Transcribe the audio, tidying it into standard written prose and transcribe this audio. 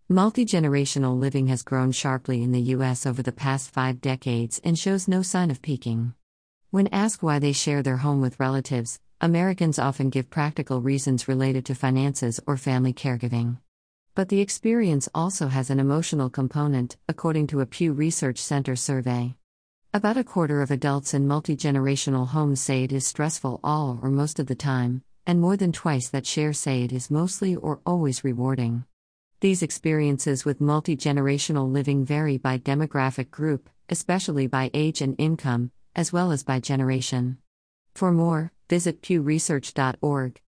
Multi-generational living has grown sharply in the U.S. over the past 5 decades and shows no sign of peaking. When asked why they share their home with relatives, Americans often give practical reasons related to finances or family caregiving. But the experience also has an emotional component, according to a Pew Research Center survey. About a quarter of adults in multi-generational homes say it is stressful all or most of the time, and more than twice that share say it is mostly or always rewarding. These experiences with multi-generational living vary by demographic group, especially by age and income, as well as by generation. For more, visit pewresearch.org.